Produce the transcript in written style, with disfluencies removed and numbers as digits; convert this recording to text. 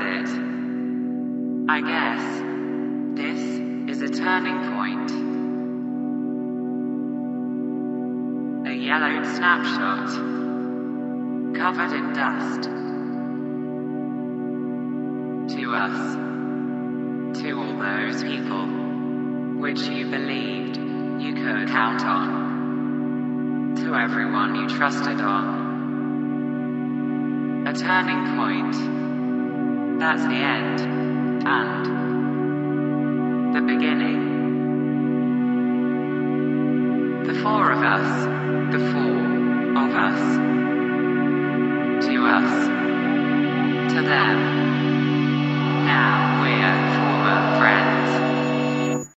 it. I guess this is a turning point. A yellowed snapshot, covered in dust. To us, to all those people, which you believed you could count on, to everyone you trusted on. A turning point, that's the end, and the beginning. The four of us, to us, to them.